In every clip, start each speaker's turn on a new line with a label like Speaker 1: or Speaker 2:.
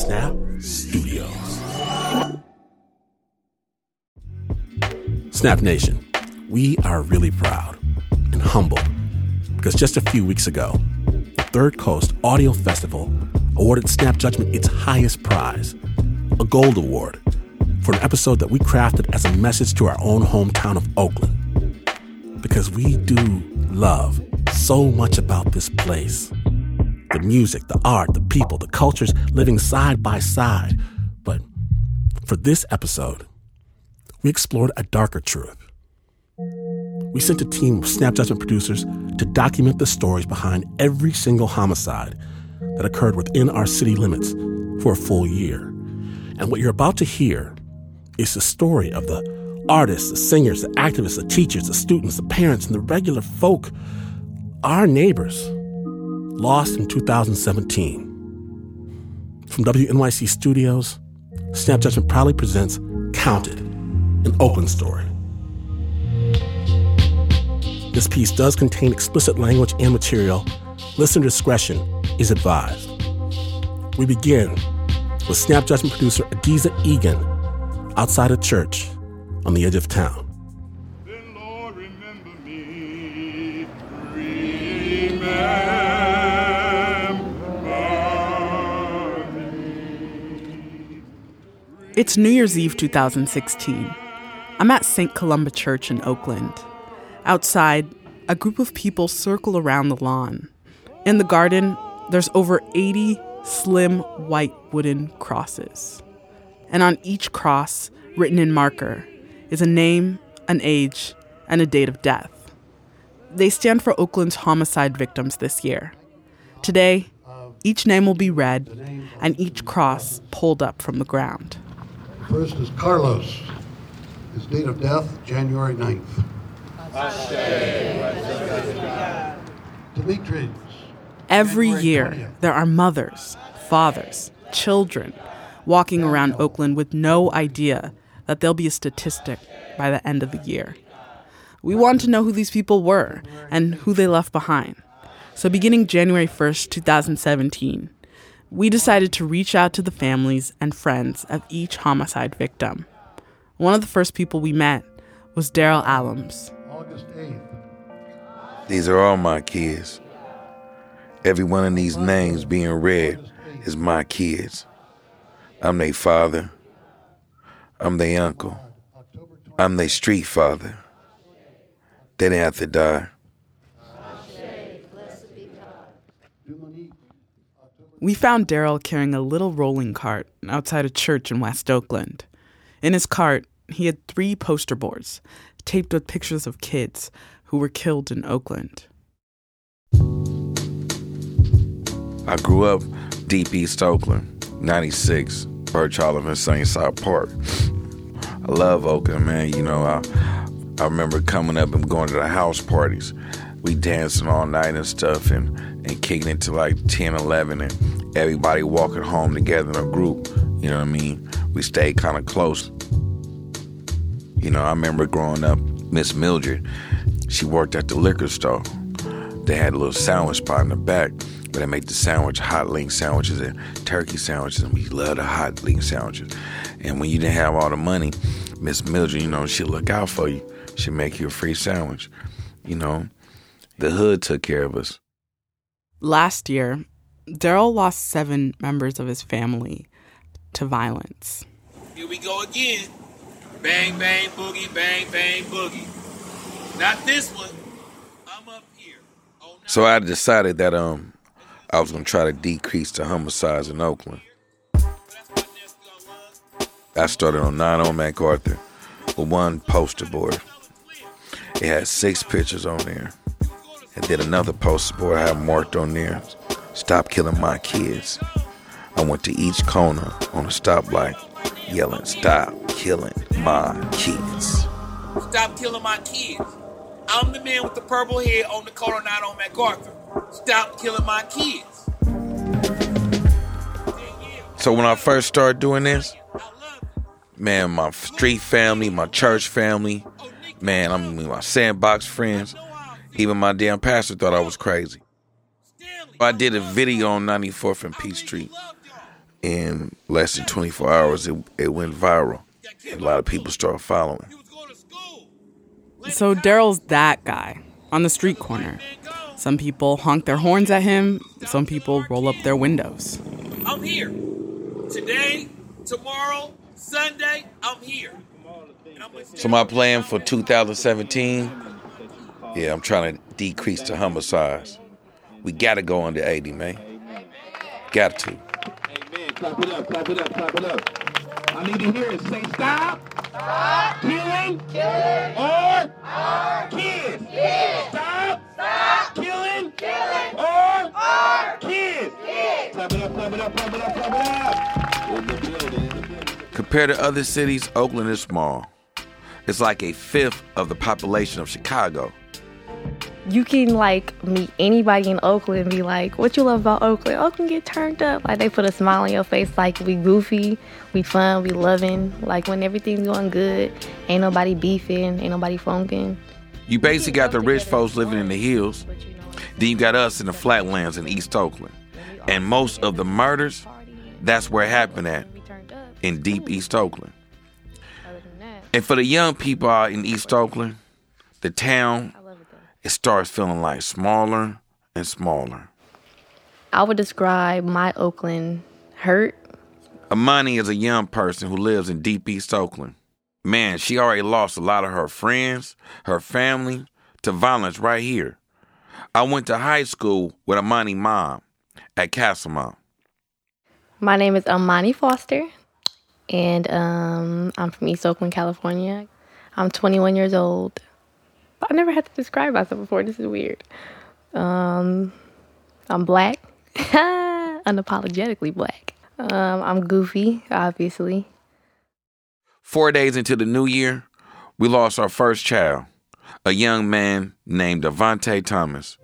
Speaker 1: Snap Studios. Snap Nation, we are really proud and humbled because just a few weeks ago, the Third Coast Audio Festival awarded Snap Judgment its highest prize, a Gold Award, for an episode that we crafted as a message to our own hometown of Oakland. Because we do love so much about this place. The music, the art, the people, the cultures living side by side. But for this episode, we explored a darker truth. We sent a team of Snap Judgment producers to document the stories behind every single homicide that occurred within our city limits for a full year. And what you're about to hear is the story of the artists, the singers, the activists, the teachers, the students, the parents, and the regular folk, our neighbors, lost in 2017. From WNYC Studios, Snap Judgment proudly presents Counted, an Oakland story. This piece does contain explicit language and material. Listener discretion is advised. We begin with Snap Judgment producer Adiza Egan outside a church on the edge of town.
Speaker 2: Then Lord, remember me,
Speaker 3: It's New Year's Eve 2016. I'm at St. Columba Church in Oakland. Outside, a group of people circle around the lawn. In the garden, there's over 80 slim white wooden crosses. And on each cross, written in marker, is a name, an age, and a date of death. They stand for Oakland's homicide victims this year. Today, each name will be read and each cross pulled up from the ground.
Speaker 4: First is Carlos. His date of death, January 9th. Demetrius.
Speaker 3: Every year, there are mothers, fathers, children walking around Oakland with no idea that they'll be a statistic by the end of the year. We want to know who these people were and who they left behind. So beginning January 1st, 2017, we decided to reach out to the families and friends of each homicide victim. One of the first people we met was Daryl Allums.
Speaker 4: August 8th.
Speaker 5: These are all my kids. Every one of these names being read is my kids. I'm their father. I'm their uncle. I'm their street father. They didn't have to die.
Speaker 3: We found Daryl carrying a little rolling cart outside a church in West Oakland. In his cart, he had 3 poster boards taped with pictures of kids who were killed in Oakland.
Speaker 5: I grew up deep East Oakland, 96, Birch Olive and Sunnyside Park. I love Oakland, man. You know, I remember coming up and going to the house parties. We dancing all night and stuff and kicking it to like 10, 11 and everybody walking home together in a group. You know what I mean? We stayed kind of close. You know, I remember growing up, Miss Mildred, she worked at the liquor store. They had a little sandwich spot in the back where they make the sandwich, hot link sandwiches and turkey sandwiches, and we love the hot link sandwiches. And when you didn't have all the money, Miss Mildred, you know, she'd look out for you. She'd make you a free sandwich. You know, the hood took care of us.
Speaker 3: Last year, Daryl lost 7 members of his family to violence.
Speaker 6: Here we go again. Bang, bang, boogie, bang, bang, boogie. Not this one. I'm up here. Oh,
Speaker 5: so I decided that I was going to try to decrease the homicides in Oakland. I started on 9 MacArthur with one poster board. It had 6 pictures on there. And then another poster board I had marked on there, "Stop killing my kids." I went to each corner on a stoplight yelling, "Stop killing my kids."
Speaker 6: Stop killing my kids. I'm the man with the purple head on the corner 9 on MacArthur. Stop killing my kids.
Speaker 5: So when I first started doing this, man, my street family, my church family, man, I mean my sandbox friends, even my damn pastor thought I was crazy. I did a video on 94th and Peachtree, in less than 24 hours, it went viral. A lot of people started following.
Speaker 3: So Daryl's that guy on the street corner. Some people honk their horns at him. Some people roll up their windows.
Speaker 6: I'm here. Today, tomorrow, Sunday, I'm here.
Speaker 5: So my plan for 2017, I'm trying to decrease the homicides. We got to go under 80, man. Got to.
Speaker 7: Amen. Clap it up, clap it up, clap it up. I need to hear it. Say stop. Stop. Killing. Killing. Or kids. Kids. Stop. Stop. Killing. Killing. Or kids. Kids. Clap it up, clap it up, clap it up, clap it up. In the building.
Speaker 5: Compared to other cities, Oakland is small. It's like a fifth of the population of Chicago.
Speaker 8: You can, meet anybody in Oakland and be like, what you love about Oakland? Oakland get turned up. Like, they put a smile on your face, like, we goofy, we fun, we loving. Like, when everything's going good, ain't nobody beefing, ain't nobody funking.
Speaker 5: You basically got the rich folks living in the hills. Then you got us in the flatlands in East Oakland. And most of the murders, that's where it happened at, in deep East Oakland. And for the young people out in East Oakland, the town, it starts feeling like smaller and smaller.
Speaker 8: I would describe my Oakland hurt.
Speaker 5: Amani is a young person who lives in deep East Oakland. Man, she already lost a lot of her friends, her family, to violence right here. I went to high school with Amani's mom at Castlemont.
Speaker 8: My name is Amani Foster, and I'm from East Oakland, California. I'm 21 years old. I never had to describe myself before. This is weird. I'm black, unapologetically black. I'm goofy, obviously.
Speaker 5: 4 days into the new year, we lost our first child, a young man named Devontae Thomas.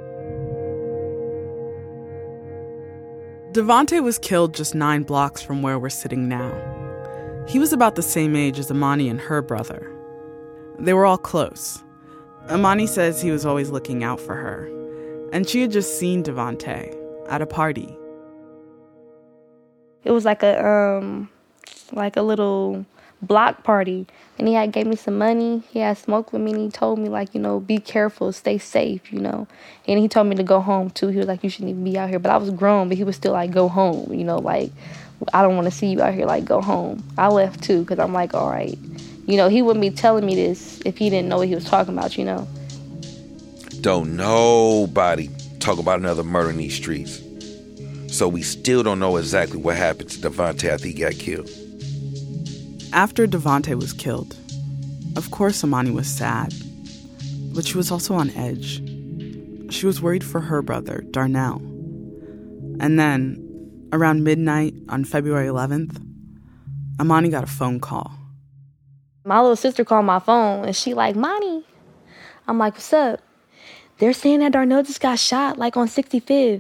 Speaker 3: Devontae was killed just 9 blocks from where we're sitting now. He was about the same age as Amani and her brother. They were all close. Amani says he was always looking out for her, and she had just seen Devontae at a party.
Speaker 8: It was like a little block party, and he had gave me some money. He had smoked with me, and he told me, be careful, stay safe, And he told me to go home, too. He was like, you shouldn't even be out here. But I was grown, but he was still like, go home, I don't want to see you out here, go home. I left, too, because I'm like, all right. He wouldn't be telling me this if he didn't know what he was talking about,
Speaker 5: Don't nobody talk about another murder in these streets. So we still don't know exactly what happened to Devontae after he got killed.
Speaker 3: After Devontae was killed, of course Amani was sad. But she was also on edge. She was worried for her brother, Darnell. And then, around midnight on February 11th, Amani got a phone call.
Speaker 8: My little sister called my phone, and she like, Monty. I'm like, what's up? They're saying that Darnell just got shot, on 65th.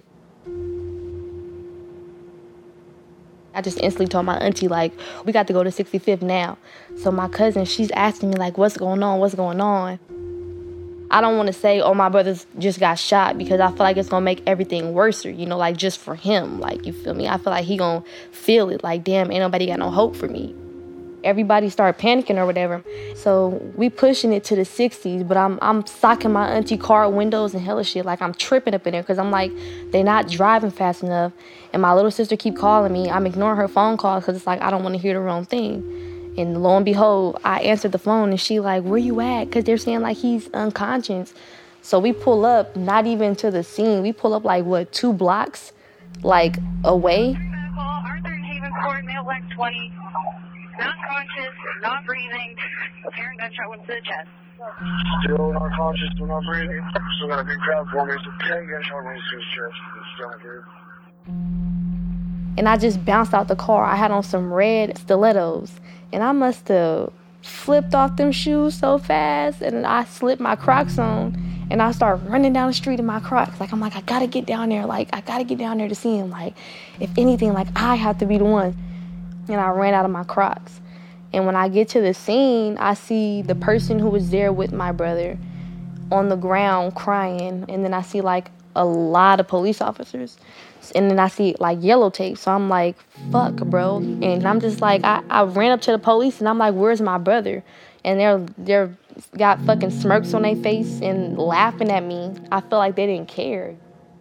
Speaker 8: I just instantly told my auntie, we got to go to 65th now. So my cousin, she's asking me, what's going on, what's going on? I don't want to say, oh, my brother's just got shot, because I feel like it's going to make everything worse, just for him, you feel me? I feel like he going to feel it, damn, ain't nobody got no hope for me. Everybody started panicking or whatever. So we pushing it to the 60s, but I'm socking my auntie car windows and hella shit. I'm tripping up in there because I'm like, they not driving fast enough. And my little sister keep calling me. I'm ignoring her phone calls because it's I don't want to hear the wrong thing. And lo and behold, I answered the phone and she like, where you at? Because they're saying he's unconscious. So we pull up, not even to the scene. We pull up 2 blocks away.
Speaker 9: Arthur and Haven Court, male black 20. Not conscious, not breathing. Apparent gunshot wound to the chest.
Speaker 10: Still not conscious, still not breathing. Still got a big crowd for me. So 10 gunshot wounds to his chest. Still not breathing.
Speaker 8: And I just bounced out the car. I had on some red stilettos. And I must have flipped off them shoes so fast. And I slipped my Crocs on. And I started running down the street in my Crocs. I gotta get down there. I gotta get down there to see him. If anything, I have to be the one. And I ran out of my Crocs. And when I get to the scene, I see the person who was there with my brother on the ground crying. And then I see a lot of police officers. And then I see like yellow tape. So I'm like, fuck, bro. And I'm just like, I ran up to the police and I'm like, where's my brother? And they're got fucking smirks on their face and laughing at me. I feel like they didn't care.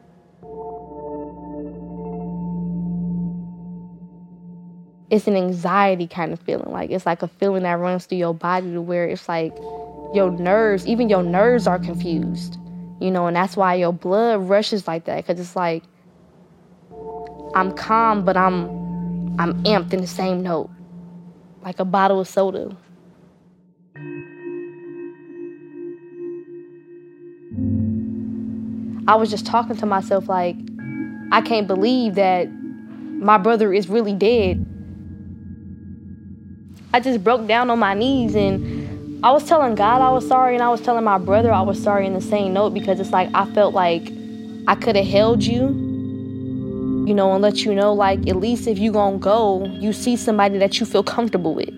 Speaker 8: It's an anxiety kind of feeling. Like, it's like a feeling that runs through your body to where it's like your nerves, even your nerves are confused, you know, and that's why your blood rushes like that, because it's like, I'm calm, but I'm amped in the same note, like a bottle of soda. I was just talking to myself like, I can't believe that my brother is really dead. I just broke down on my knees and I was telling God I was sorry, and I was telling my brother I was sorry in the same note, because it's like I felt like I could have held you, you know, and let you know, like, at least if you gonna go, you see somebody that you feel comfortable with.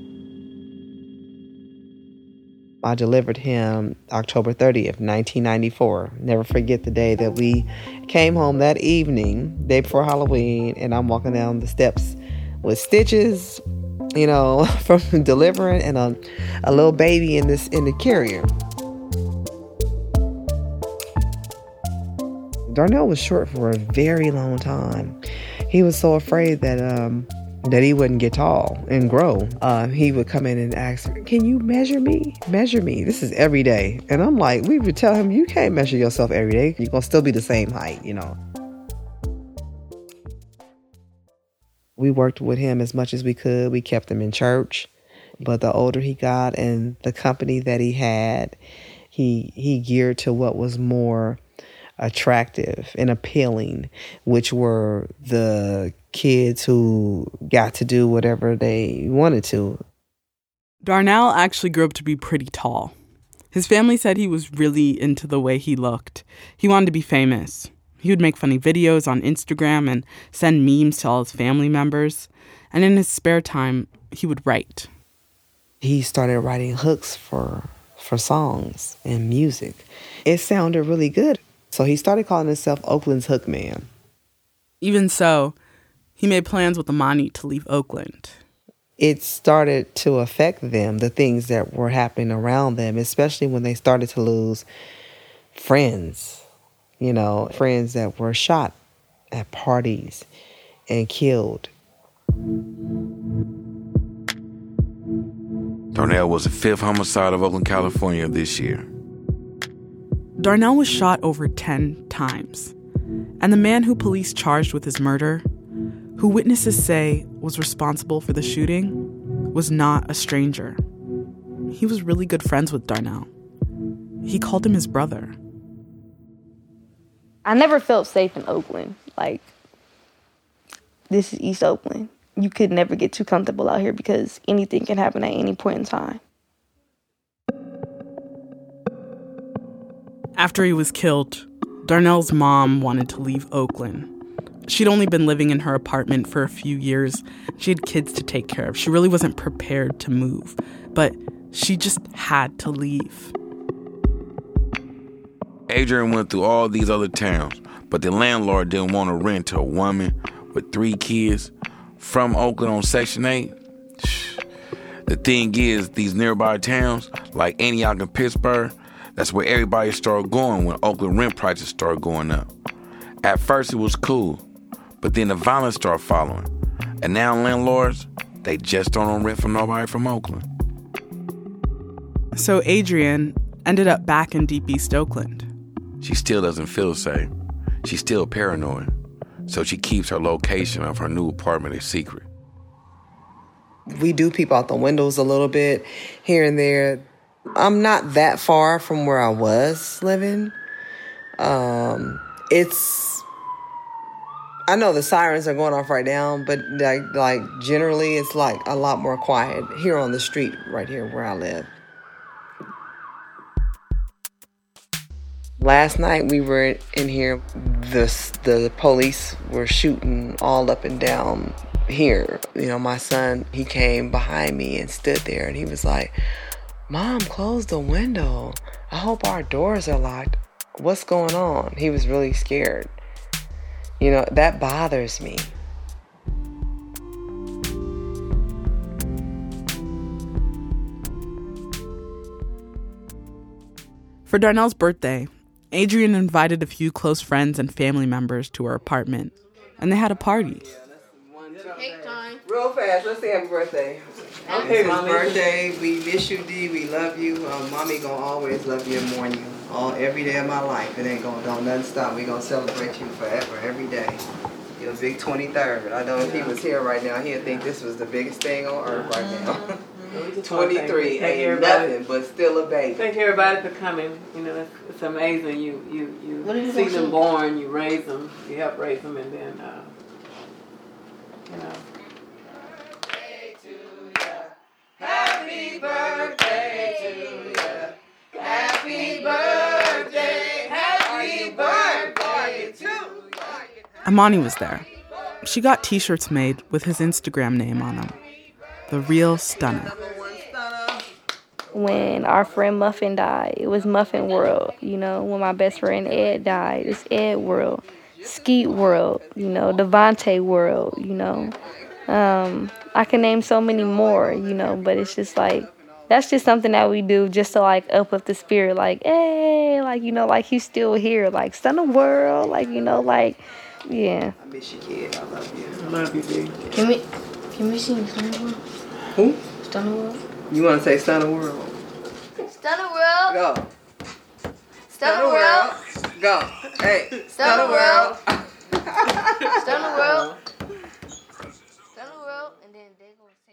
Speaker 11: I delivered him October 30th, 1994. Never forget the day that we came home that evening, day before Halloween, and I'm walking down the steps with stitches, you know, from delivering, and a little baby in the carrier. Darnell was short for a very long time. He was so afraid that he wouldn't get tall and grow. He would come in and ask, "Can you measure me? Measure me." This is every day. And I'm like, we would tell him, you can't measure yourself every day. You're going to still be the same height, you know. We worked with him as much as we could. We kept him in church. But the older he got and the company that he had, he geared to what was more attractive and appealing, which were the kids who got to do whatever they wanted to.
Speaker 3: Darnell actually grew up to be pretty tall. His family said he was really into the way he looked. He wanted to be famous. He would make funny videos on Instagram and send memes to all his family members. And in his spare time, he would write.
Speaker 11: He started writing hooks for songs and music. It sounded really good. So he started calling himself Oakland's Hook Man.
Speaker 3: Even so, he made plans with Amani to leave Oakland.
Speaker 11: It started to affect them, the things that were happening around them, especially when they started to lose friends. You know, friends that were shot at parties and killed.
Speaker 5: Darnell was the 5th homicide of Oakland, California this year.
Speaker 3: Darnell was shot over 10 times. And the man who police charged with his murder, who witnesses say was responsible for the shooting, was not a stranger. He was really good friends with Darnell. He called him his brother.
Speaker 8: I never felt safe in Oakland. Like, this is East Oakland. You could never get too comfortable out here because anything can happen at any point in time.
Speaker 3: After he was killed, Darnell's mom wanted to leave Oakland. She'd only been living in her apartment for a few years. She had kids to take care of. She really wasn't prepared to move, but she just had to leave.
Speaker 5: Adrian went through all these other towns, but the landlord didn't want to rent to a woman with 3 kids from Oakland on Section 8. The thing is, these nearby towns, like Antioch and Pittsburgh, that's where everybody started going when Oakland rent prices started going up. At first, it was cool, but then the violence started following. And now landlords, they just don't rent from nobody from Oakland.
Speaker 3: So Adrian ended up back in Deep East Oakland.
Speaker 5: She still doesn't feel safe. She's still paranoid. So she keeps her location of her new apartment a secret.
Speaker 11: We do peep out the windows a little bit here and there. I'm not that far from where I was living. I know the sirens are going off right now, but like generally it's like a lot more quiet here on the street right here where I live. Last night we were in here, the police were shooting all up and down here. You know, my son, he came behind me and stood there and he was like, "Mom, close the window. I hope our doors are locked." what's going on? He was really scared. You know, that bothers me.
Speaker 3: For Darnell's birthday, Adrienne invited a few close friends and family members to her apartment, and they had a party.
Speaker 11: Cake time. Real fast, let's say happy birthday. Happy birthday. We miss you, D. We love you. Mommy gonna always love you and mourn you every day of my life. It ain't gonna don't nothing stop. We gonna celebrate you forever, every day. Your big 23rd. I know if he was here right now, he'd think this was the biggest thing on earth right now. 23 ain't nothing, but still a baby.
Speaker 12: Thank everybody for coming. You know, it's amazing. You see them born, you raise them, you help raise them, and then, you know.
Speaker 13: Happy birthday to you. Happy birthday. Happy birthday to you.
Speaker 3: Imani was there. She got t-shirts made with his Instagram name on them. The Real Stunner.
Speaker 8: When our friend Muffin died, it was Muffin World. You know, when my best friend Ed died, it's Ed World. Skeet World, you know, Devontae World, you know. I can name so many more, you know, but it's just like, that's just something that we do just to like uplift the spirit, like, hey, like, you know, like he's still here, like Stunner World, like, you know, like, yeah.
Speaker 11: I miss you, kid. I love you.
Speaker 12: I love you, D.
Speaker 8: Can we sing Stunner World?
Speaker 11: Who?
Speaker 8: Stunner World.
Speaker 11: You want to say Stunner World?
Speaker 8: Stunner World.
Speaker 11: Go.
Speaker 8: Stunner World.
Speaker 11: Go. Hey.
Speaker 8: Stunner World. Stunner World. Stunner World. And then they're going to say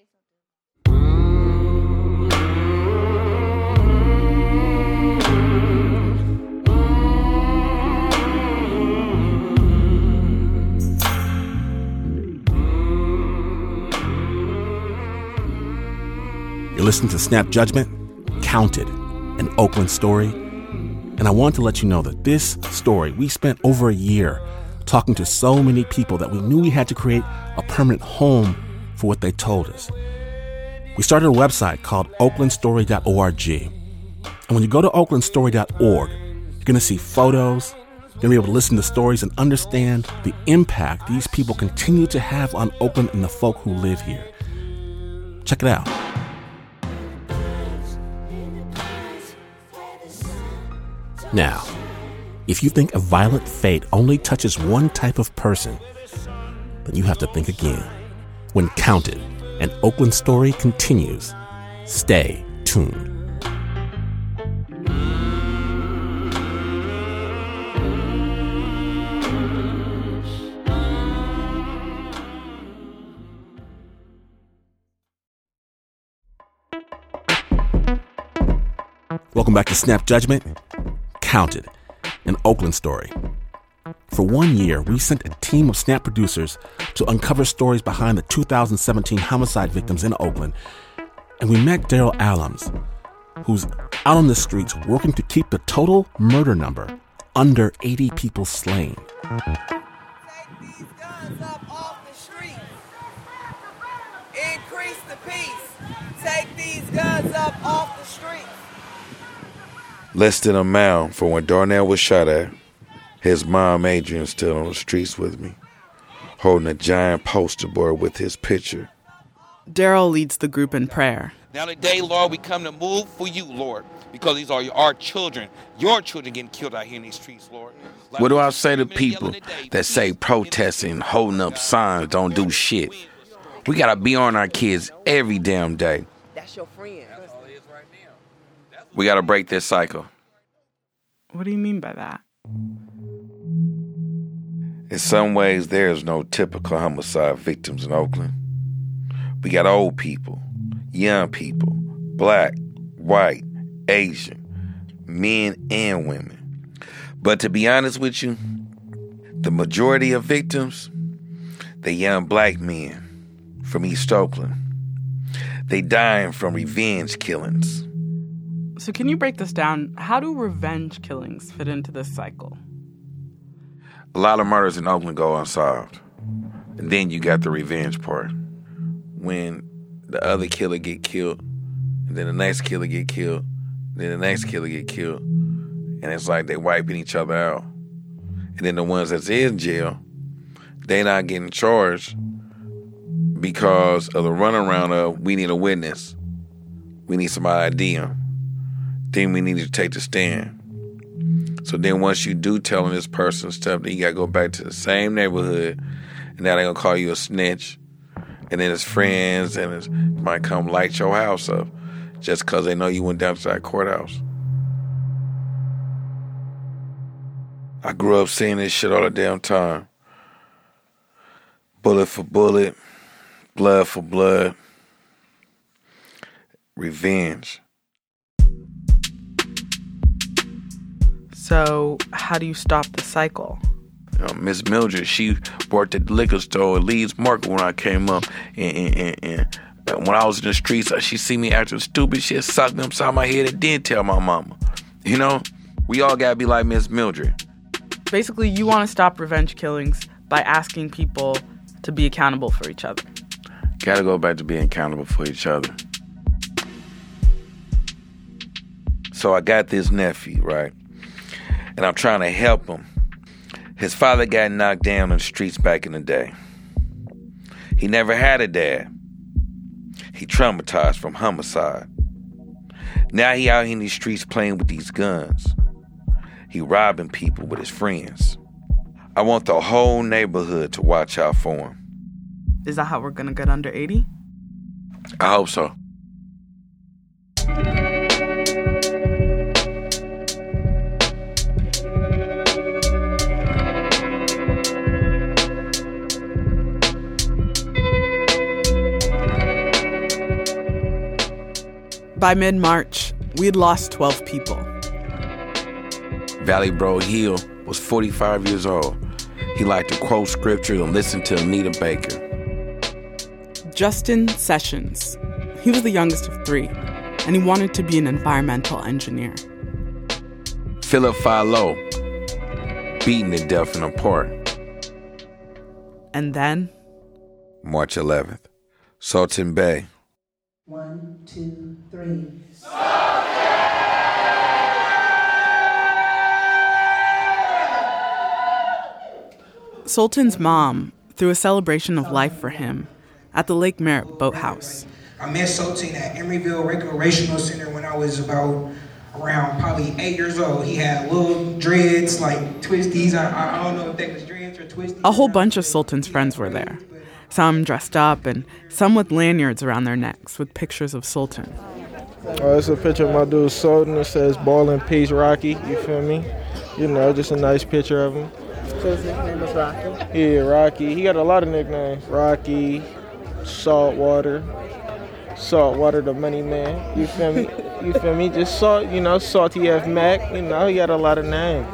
Speaker 1: You're listening to Snap Judgment, Counted, an Oakland story. And I want to let you know that this story, we spent over a year talking to so many people that we knew we had to create a permanent home for what they told us. We started a website called oaklandstory.org. And when you go to oaklandstory.org, you're going to see photos, you're going to be able to listen to stories and understand the impact these people continue to have on Oakland and the folk who live here. Check it out. Now, if you think a violent fate only touches one type of person, then you have to think again. When Counted, an Oakland story continues. Stay tuned. Welcome back to Snap Judgment, Counted, an Oakland story. For 1 year, we sent a team of Snap producers to uncover stories behind the 2017 homicide victims in Oakland. And we met Daryl Allums, who's out on the streets working to keep the total murder number under 80 people slain.
Speaker 13: Take these guns up off the streets. Increase the peace. Take these guns up off the streets.
Speaker 5: Less than a mile from where Darnell was shot at, his mom Adrienne still on the streets with me, holding a giant poster board with his picture.
Speaker 3: Daryl leads the group in prayer.
Speaker 6: Now today, Lord, we come to move for you, Lord, because these are our children, your children getting killed out here in these streets, Lord. Like
Speaker 5: what do I say to people that say protesting, holding up signs don't do shit? We gotta be on our kids every damn day.
Speaker 11: That's your friend.
Speaker 5: We gotta break this cycle.
Speaker 3: What do you mean by that?
Speaker 5: In some ways, there is no typical homicide victims in Oakland. We got old people, young people, black, white, Asian, men and women. But to be honest with you, the majority of victims, they're young black men from East Oakland. They dying from revenge killings.
Speaker 3: So can you break this down? How do revenge killings fit into this cycle?
Speaker 5: A lot of murders in Oakland go unsolved. And then you got the revenge part. When the other killer get killed, and then the next killer get killed, then the next killer get killed, And it's like they wiping each other out. And then the ones that's in jail, they not getting charged because of the runaround of we need a witness. We need somebody to ID them. Then we need to take the stand. So then once you do telling this person stuff, then you got to go back to the same neighborhood. And now they're going to call you a snitch. And then his friends and his might come light your house up just because they know you went down to that courthouse. I grew up seeing this shit all the damn time. Bullet for bullet, blood for blood, revenge.
Speaker 3: So how do you stop the cycle?
Speaker 5: Miss Mildred, she worked at the liquor store at Leeds Market when I came up. And when I was in the streets, she see me acting stupid shit, sucked them upside my head and didn't tell my mama. You know, we all gotta be like Miss Mildred.
Speaker 3: Basically, you want to stop revenge killings by asking people to be accountable for each other.
Speaker 5: Gotta go back to being accountable for each other. So I got this nephew, right? And I'm trying to help him. His father got knocked down in the streets back in the day. He never had a dad. He traumatized from homicide. Now he out here in these streets playing with these guns. He robbing people with his friends. I want the whole neighborhood to watch out for him.
Speaker 3: Is that how we're gonna get under 80?
Speaker 5: I hope so.
Speaker 3: By mid-March, we had lost 12 people.
Speaker 5: Valley Bro Hill was 45 years old. He liked to quote scripture and listen to Anita Baker.
Speaker 3: Justin Sessions. He was the youngest of 3, and he wanted to be an environmental engineer.
Speaker 5: Philip Philo, beaten to death in a park.
Speaker 3: And then?
Speaker 5: March 11th, Sultan Bey.
Speaker 14: 1, 2, 3.
Speaker 3: Sultan's mom threw a celebration of life for him at the Lake Merritt Boathouse.
Speaker 15: I met Sultan at Emeryville Recreational Center when I was around probably 8 years old. He had little dreads, like twisties. I don't know if they was dreads or twisties.
Speaker 3: A whole bunch of Sultan's friends were there. Some dressed up and some with lanyards around their necks with pictures of Sultan.
Speaker 16: It's a picture of my dude Sultan. It says Ball and Peace Rocky, you feel me? You know, just a nice picture of him.
Speaker 14: So his nickname was Rocky?
Speaker 16: Yeah, Rocky. He got a lot of nicknames. Rocky, Saltwater the Money Man. You feel me? You feel me? Just Salt, you know, Salty F Mac. You know, he got a lot of names.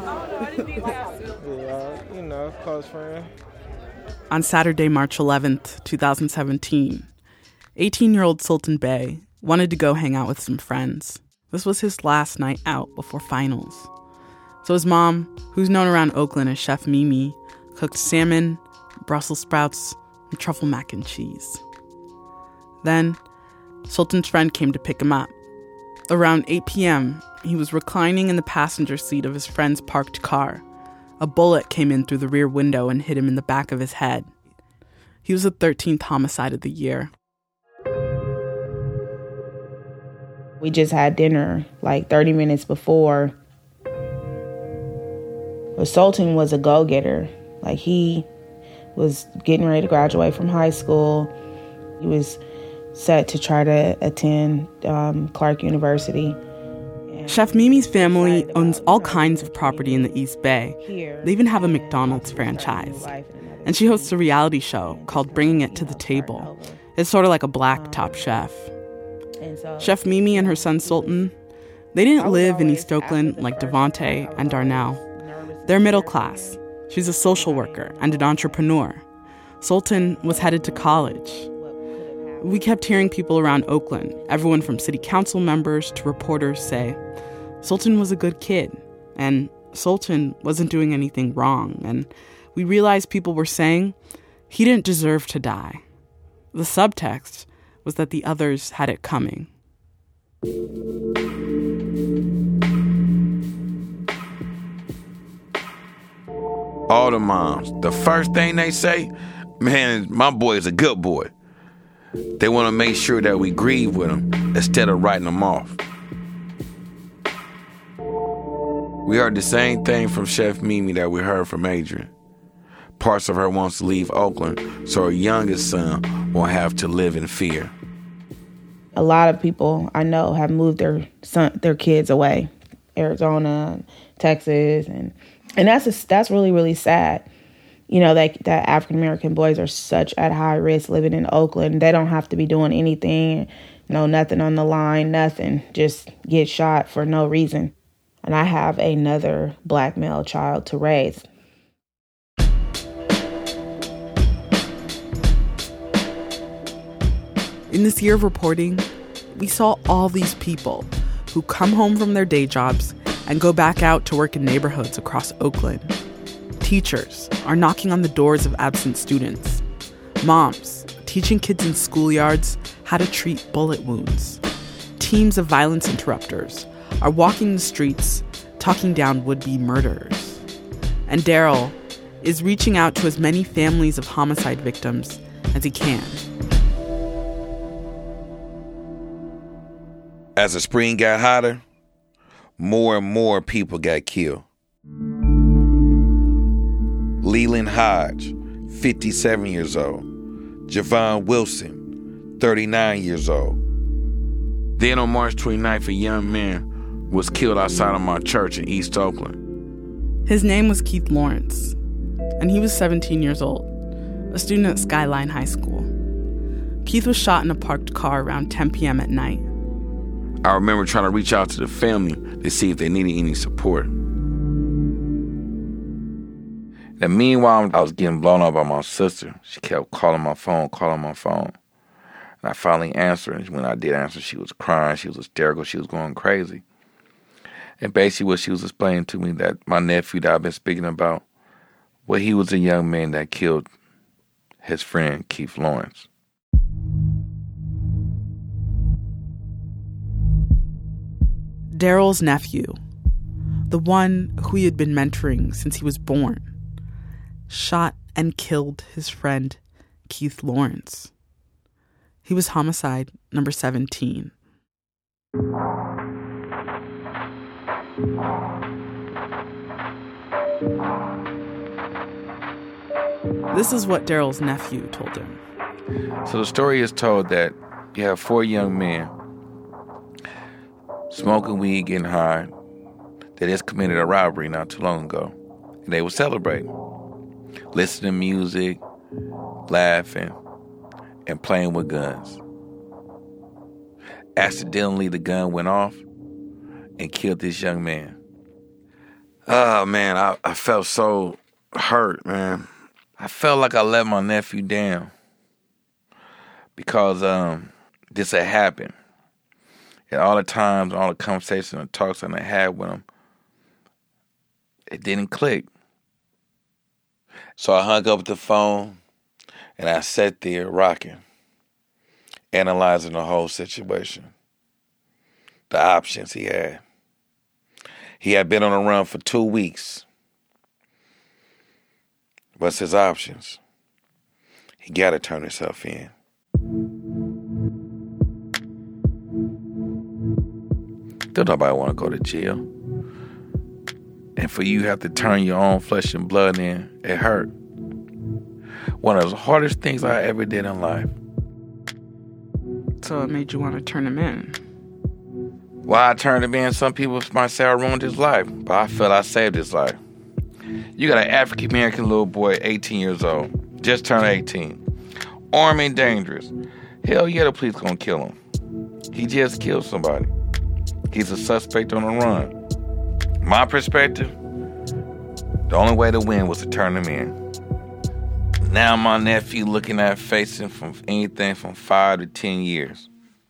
Speaker 16: Yeah, you know, close friend.
Speaker 3: On Saturday, March 11th, 2017, 18-year-old Sultan Bey wanted to go hang out with some friends. This was his last night out before finals. So his mom, who's known around Oakland as Chef Mimi, cooked salmon, Brussels sprouts, and truffle mac and cheese. Then, Sultan's friend came to pick him up. Around 8 p.m., he was reclining in the passenger seat of his friend's parked car. A bullet came in through the rear window and hit him in the back of his head. He was the 13th homicide of the year.
Speaker 17: We just had dinner like 30 minutes before. But Sultan was a go-getter. Like, he was getting ready to graduate from high school. He was set to try to attend Clark University.
Speaker 3: Chef Mimi's family owns all kinds of property in the East Bay. They even have a McDonald's franchise. And she hosts a reality show called Bringing It to the Table. It's sort of like a black Top Chef. Chef Mimi and her son Sultan, they didn't live in East Oakland like Devontae and Darnell. They're middle class. She's a social worker and an entrepreneur. Sultan was headed to college. We kept hearing people around Oakland, everyone from city council members to reporters, say Sultan was a good kid, and Sultan wasn't doing anything wrong, and we realized people were saying he didn't deserve to die. The subtext was that the others had it coming.
Speaker 5: All the moms, the first thing they say, man, my boy is a good boy. They want to make sure that we grieve with him instead of writing him off. We heard the same thing from Chef Mimi that we heard from Adrian. Parts of her wants to leave Oakland so her youngest son won't have to live in fear.
Speaker 17: A lot of people I know have moved their kids away, Arizona, Texas, and that's really, really sad. You know, that African American boys are such at high risk living in Oakland. They don't have to be doing anything, nothing on the line, nothing. Just get shot for no reason. And I have another black male child to raise.
Speaker 3: In this year of reporting, we saw all these people who come home from their day jobs and go back out to work in neighborhoods across Oakland. Teachers are knocking on the doors of absent students. Moms teaching kids in schoolyards how to treat bullet wounds. Teams of violence interrupters are walking the streets, talking down would-be murderers. And Daryl is reaching out to as many families of homicide victims as he can.
Speaker 5: As the spring got hotter, more and more people got killed. Leland Hodge, 57 years old. Javon Wilson, 39 years old. Then on March 29th, a young man was killed outside of my church in East Oakland.
Speaker 3: His name was Keith Lawrence, and he was 17 years old, a student at Skyline High School. Keith was shot in a parked car around 10 p.m. at night.
Speaker 5: I remember trying to reach out to the family to see if they needed any support. And meanwhile, I was getting blown up by my sister. She kept calling my phone. And I finally answered. And when I did answer, she was crying. She was hysterical. She was going crazy. And basically what she was explaining to me that my nephew that I've been speaking about, well, he was a young man that killed his friend, Keith Lawrence.
Speaker 3: Daryl's nephew, the one who he had been mentoring since he was born, shot and killed his friend, Keith Lawrence. He was homicide number 17. This is what Daryl's nephew told him.
Speaker 5: So the story is told that you have 4 young men smoking weed, getting high. They just committed a robbery not too long ago. And they were celebrating, listening to music, laughing, and playing with guns. Accidentally, the gun went off and killed this young man. Oh, man, I felt so hurt, man. I felt like I let my nephew down because this had happened. And all the times, all the conversations and talks that I had with him, it didn't click. So I hung up the phone and I sat there rocking, analyzing the whole situation, the options he had. He had been on the run for 2 weeks. What's his options? He got to turn himself in. Don't nobody want to go to jail. And for you have to turn your own flesh and blood in, it hurt. One of the hardest things I ever did in life.
Speaker 3: So it made you want to turn him in?
Speaker 5: Why I turned him in, some people might say I ruined his life, but I felt I saved his life. You got an African-American little boy, 18 years old, just turned 18, armed and dangerous. Hell yeah, the police gonna kill him. He just killed somebody. He's a suspect on the run. My perspective, the only way to win was to turn him in. Now my nephew looking at facing from anything from 5 to 10 years.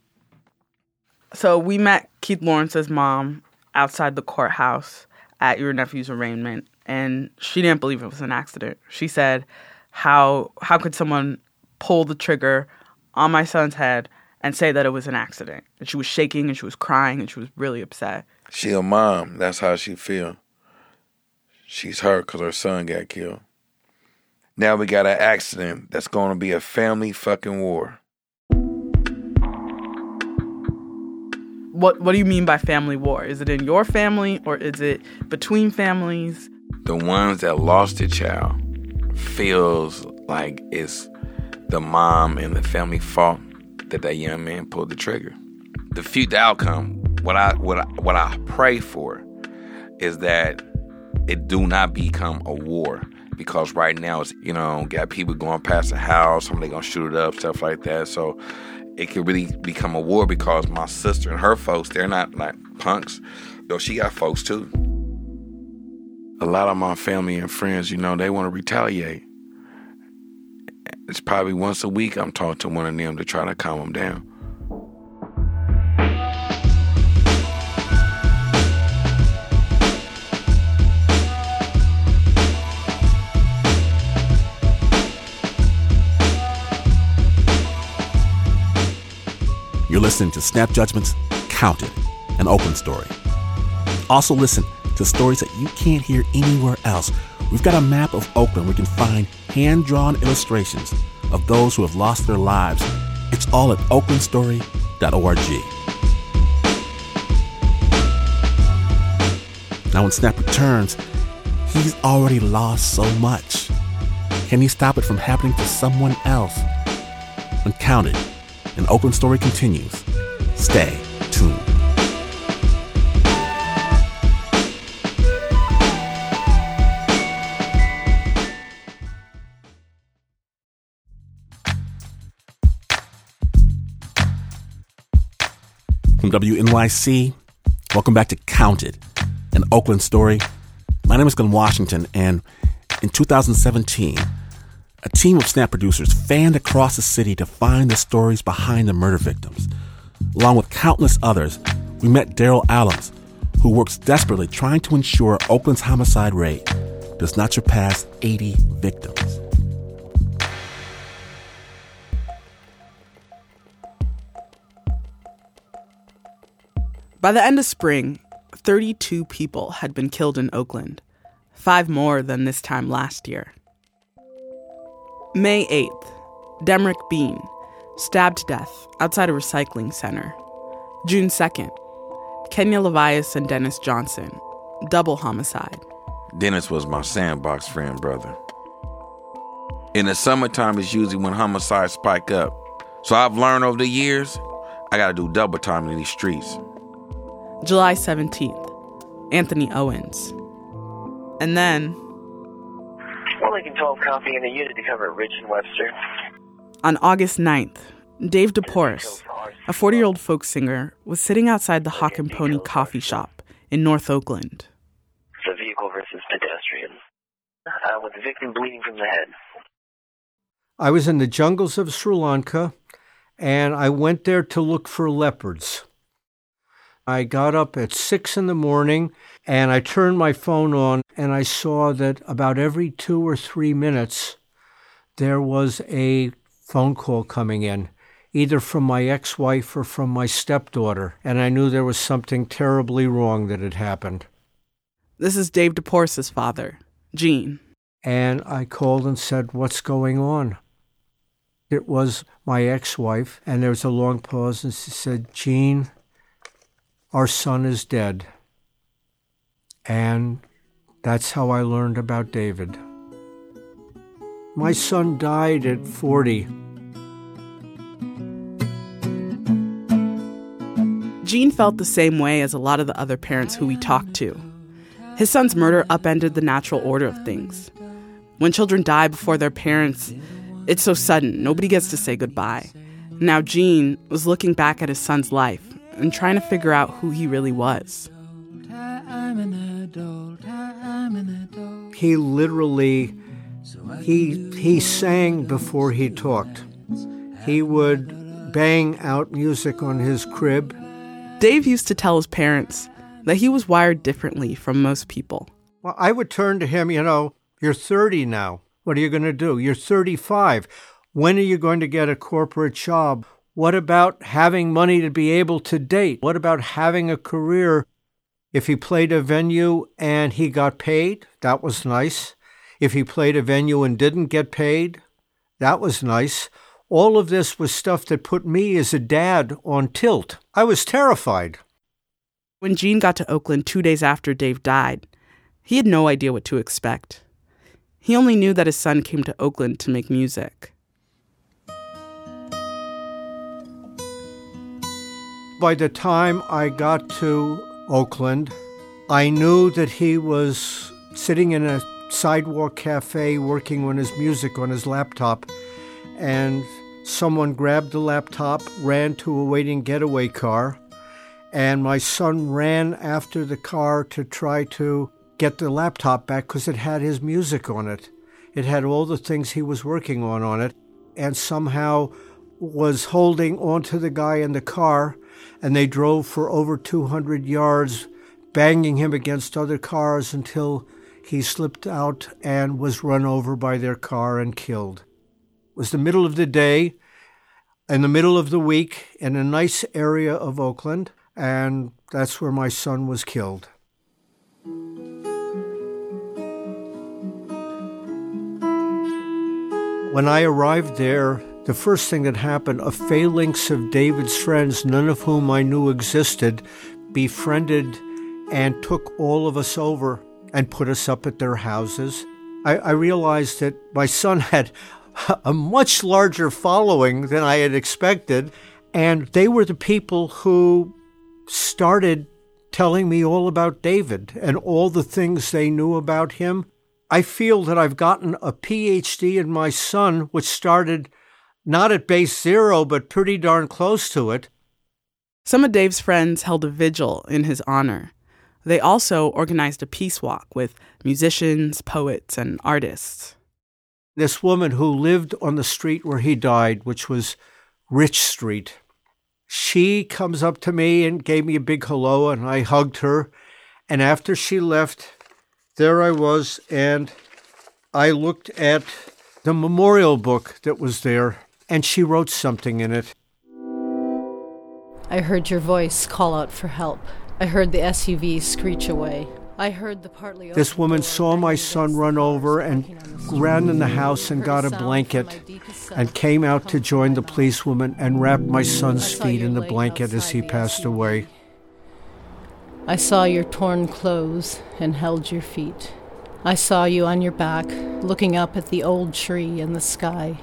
Speaker 3: So we met Keith Lawrence's mom outside the courthouse at your nephew's arraignment, and she didn't believe it was an accident. She said, how could someone pull the trigger on my son's head and say that it was an accident? And she was shaking and she was crying and she was really upset.
Speaker 5: She a mom. That's how she feel. She's hurt because her son got killed. Now we got an accident that's going to be a family fucking war.
Speaker 3: What do you mean by family war? Is it in your family or is it between families?
Speaker 5: The ones that lost a child feels like it's the mom and the family fault that young man pulled the trigger. The outcome, what I pray for is that it do not become a war, because right now it's, got people going past the house, somebody gonna shoot it up, stuff like that. So it could really become a war, because my sister and her folks, they're not like punks, though she got folks too. A lot of my family and friends, they want to retaliate. It's probably once a week I'm talking to one of them to try to calm them down.
Speaker 1: You're listening to Snap Judgment's Counted, an Oakland story. Also listen to stories that you can't hear anywhere else. We've got a map of Oakland where you can find hand-drawn illustrations of those who have lost their lives. It's all at oaklandstory.org. Now when Snap returns, he's already lost so much. Can he stop it from happening to someone else? When Counted, an Oakland story continues. Stay tuned. From WNYC, welcome back to Counted, an Oakland story. My name is Glenn Washington, and in 2017, a team of Snap producers fanned across the city to find the stories behind the murder victims. Along with countless others, we met Daryl Allums, who works desperately trying to ensure Oakland's homicide rate does not surpass 80 victims.
Speaker 3: By the end of spring, 32 people had been killed in Oakland, 5 more than this time last year. May 8th, Demrick Bean, stabbed to death outside a recycling center. June 2nd, Kenya Levias and Dennis Johnson, double homicide.
Speaker 5: Dennis was my sandbox friend, brother. In the summertime is usually when homicides spike up. So I've learned over the years, I gotta do double time in these streets.
Speaker 3: July 17th, Anthony Owens. And then...
Speaker 18: Lincoln 12 copy in the unit to cover Rich and Webster.
Speaker 3: On August 9th, Dave DePorce, a 40-year-old folk singer, was sitting outside the Hawk and Pony coffee shop in North Oakland.
Speaker 18: The vehicle versus pedestrian. With the victim bleeding from the head.
Speaker 19: I was in the jungles of Sri Lanka, and I went there to look for leopards. I got up at 6 a.m, and I turned my phone on, and I saw that about every 2 or 3 minutes, there was a phone call coming in, either from my ex-wife or from my stepdaughter, and I knew there was something terribly wrong that had happened.
Speaker 3: This is Dave DePorce's father, Gene.
Speaker 19: And I called and said, "What's going on?" It was my ex-wife, and there was a long pause, and she said, "Gene, our son is dead." And that's how I learned about David. My son died at 40.
Speaker 3: Gene felt the same way as a lot of the other parents who we talked to. His son's murder upended the natural order of things. When children die before their parents, it's so sudden, nobody gets to say goodbye. Now Gene was looking back at his son's life and trying to figure out who he really was.
Speaker 19: He literally, he sang before he talked. He would bang out music on his crib.
Speaker 3: Dave used to tell his parents that he was wired differently from most people.
Speaker 19: Well, I would turn to him, you're 30 now. What are you going to do? You're 35. When are you going to get a corporate job? What about having money to be able to date? What about having a career? If he played a venue and he got paid, that was nice. If he played a venue and didn't get paid, that was nice. All of this was stuff that put me as a dad on tilt. I was terrified.
Speaker 3: When Gene got to Oakland 2 days after Dave died, he had no idea what to expect. He only knew that his son came to Oakland to make music.
Speaker 19: By the time I got to Oakland, I knew that he was sitting in a sidewalk cafe working on his music on his laptop, and someone grabbed the laptop, ran to a waiting getaway car, and my son ran after the car to try to get the laptop back because it had his music on it. It had all the things he was working on it, and somehow was holding onto the guy in the car, and they drove for over 200 yards, banging him against other cars until he slipped out and was run over by their car and killed. It was the middle of the day, in the middle of the week, in a nice area of Oakland, and that's where my son was killed. When I arrived there, the first thing that happened, a phalanx of David's friends, none of whom I knew existed, befriended and took all of us over and put us up at their houses. I realized that my son had a much larger following than I had expected, and they were the people who started telling me all about David and all the things they knew about him. I feel that I've gotten a PhD in my son, which started not at base zero, but pretty darn close to it.
Speaker 3: Some of Dave's friends held a vigil in his honor. They also organized a peace walk with musicians, poets, and artists.
Speaker 19: This woman who lived on the street where he died, which was Rich Street, she comes up to me and gave me a big hello, and I hugged her. And after she left, there I was, and I looked at the memorial book that was there, and she wrote something in it.
Speaker 20: I heard your voice call out for help. I heard the SUV screech away. I heard the partly open
Speaker 19: This woman
Speaker 20: door
Speaker 19: saw my son run over and ran in the house and got a blanket and came out to join the policewoman and wrapped my son's feet in the blanket as he passed away.
Speaker 20: I saw your torn clothes and held your feet. I saw you on your back, looking up at the old tree in the sky.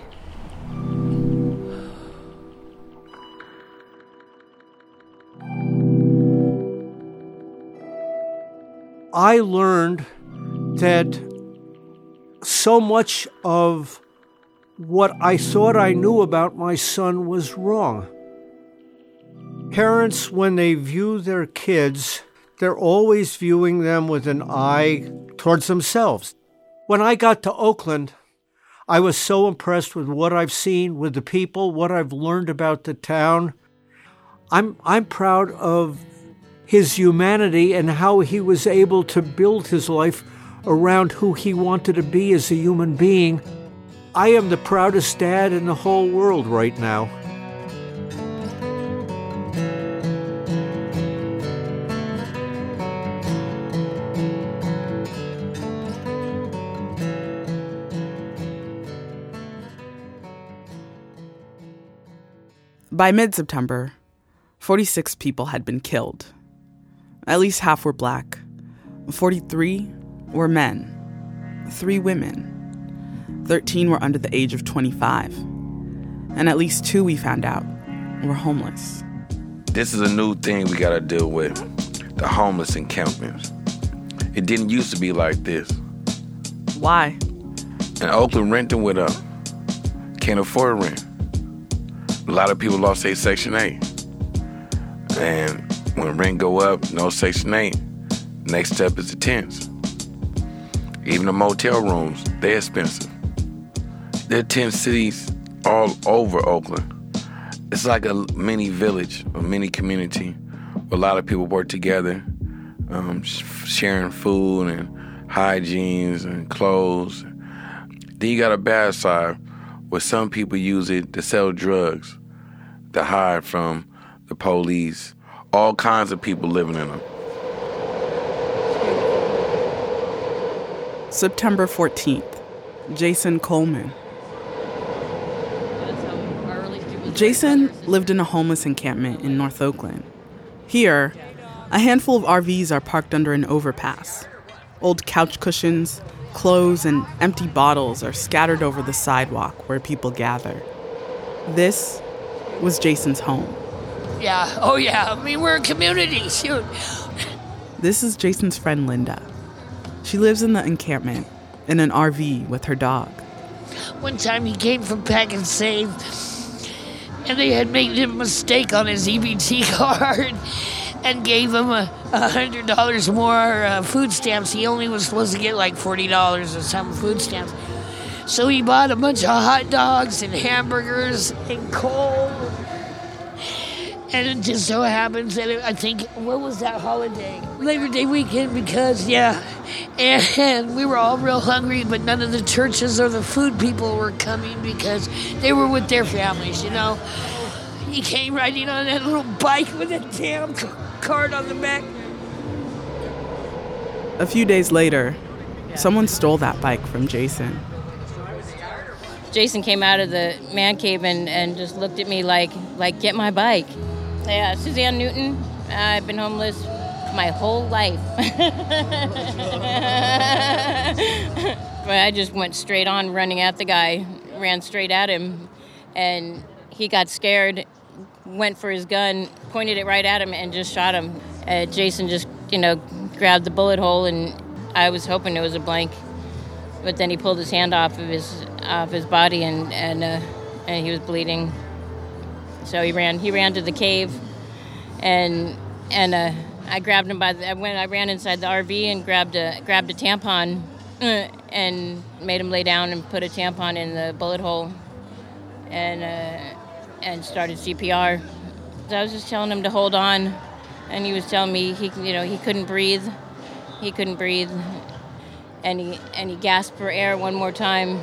Speaker 19: I learned that so much of what I thought I knew about my son was wrong. Parents, when they view their kids, they're always viewing them with an eye towards themselves. When I got to Oakland, I was so impressed with what I've seen, with the people, what I've learned about the town. I'm proud of his humanity and how he was able to build his life around who he wanted to be as a human being. I am the proudest dad in the whole world right now.
Speaker 3: By mid-September, 46 people had been killed. At least half were black. 43 were men. 3 women. 13 were under the age of 25. And at least 2, we found out, were homeless.
Speaker 5: This is a new thing we got to deal with, the homeless encampments. It didn't used to be like this.
Speaker 3: Why?
Speaker 5: In Oakland, renting went up. Can't afford rent. A lot of people lost their Section 8. And when rent go up, no Section 8, next step is the tents. Even the motel rooms, they're expensive. There are tent cities all over Oakland. It's like a mini village, a mini community, where a lot of people work together, sharing food and hygienes and clothes. Then you got a bad side where some people use it to sell drugs, to hide from the police. All kinds of people living in them.
Speaker 3: September 14th, Jason Coleman. Jason lived in a homeless encampment in North Oakland. Here, a handful of RVs are parked under an overpass. Old couch cushions, clothes, and empty bottles are scattered over the sidewalk where people gather. This was Jason's home.
Speaker 21: Yeah, oh yeah, I mean, we're a community, shoot.
Speaker 3: This is Jason's friend Linda. She lives in the encampment in an RV with her dog.
Speaker 21: One time he came from Pack and Save, and they had made him a mistake on his EBT card and gave him $100 more food stamps. He only was supposed to get like $40 or some food stamps. So he bought a bunch of hot dogs and hamburgers and coal. And it just so happens that I think, what was that holiday? Labor Day weekend, because, yeah. And we were all real hungry, but none of the churches or the food people were coming because they were with their families, you know. He came riding on that little bike with a damn card on the back.
Speaker 3: A few days later, someone stole that bike from Jason.
Speaker 22: Jason came out of the man cave and just looked at me like, get my bike. Yeah, Suzanne Newton. I've been homeless my whole life. But I just went straight on running at the guy, ran straight at him, and he got scared, went for his gun, pointed it right at him, and just shot him. Jason just, grabbed the bullet hole, and I was hoping it was a blank. But then he pulled his hand off of his body, and he was bleeding. So he ran to the cave, and I grabbed him I ran inside the RV and grabbed a tampon, and made him lay down and put a tampon in the bullet hole, and started CPR. So I was just telling him to hold on, and he was telling me he couldn't breathe, and he gasped for air one more time.